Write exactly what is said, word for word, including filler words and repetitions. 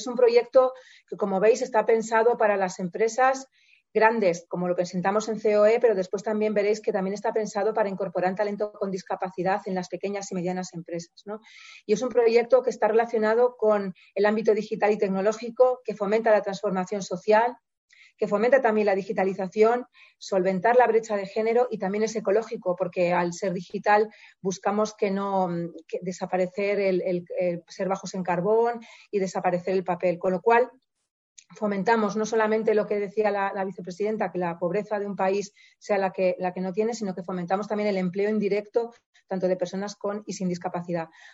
es un proyecto que, como veis, está pensado para las empresas grandes, como lo presentamos en C O E, pero después también veréis que también está pensado para incorporar talento con discapacidad en las pequeñas y medianas empresas, ¿no? Y es un proyecto que está relacionado con el ámbito digital y tecnológico, que fomenta la transformación social, que fomenta también la digitalización, solventar la brecha de género y también es ecológico, porque al ser digital buscamos que no que desaparecer el, el, el ser bajos en carbón y desaparecer el papel, con lo cual fomentamos no solamente lo que decía la, la vicepresidenta, que la pobreza de un país sea la que, la que no tiene, sino que fomentamos también el empleo indirecto tanto de personas con y sin discapacidad.